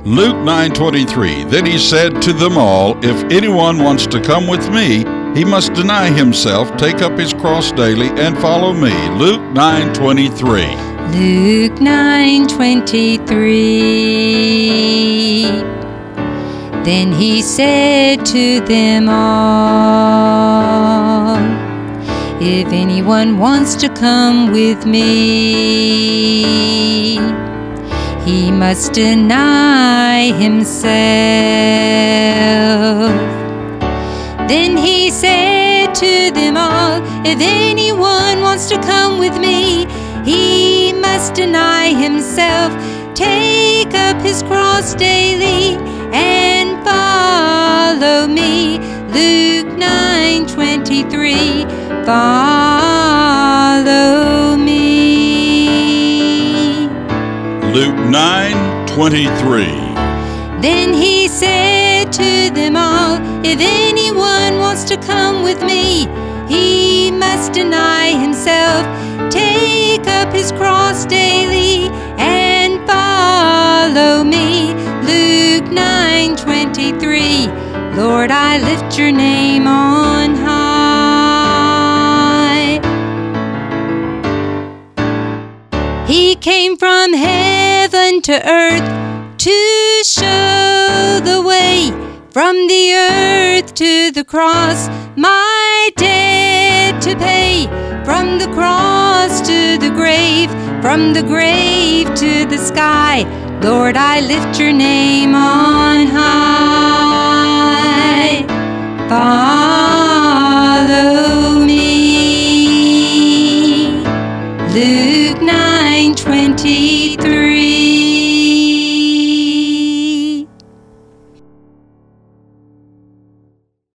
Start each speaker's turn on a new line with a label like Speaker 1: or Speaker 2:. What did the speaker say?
Speaker 1: Luke 9:23, Then he said to them all, If anyone wants to come with me, he must deny himself, take up his cross daily, and follow me. Luke 9:23.
Speaker 2: Luke 9:23. Then he said to them all, If anyone wants to come with me, he must deny himself. Then he said to them all, If anyone wants to come with me, he must deny himself, take up his cross daily, and follow me. Luke 9:23. Follow me.
Speaker 1: Luke 9:23.
Speaker 2: Then he said to them all, If anyone wants to come with me, he must deny himself, take up his cross daily, and follow me. Luke 9:23. Lord, I lift your name on high. He came from heaven to earth to show the way, from the earth to the cross, my debt to pay. From the cross to the grave, from the grave to the sky, Lord, I lift your name on high.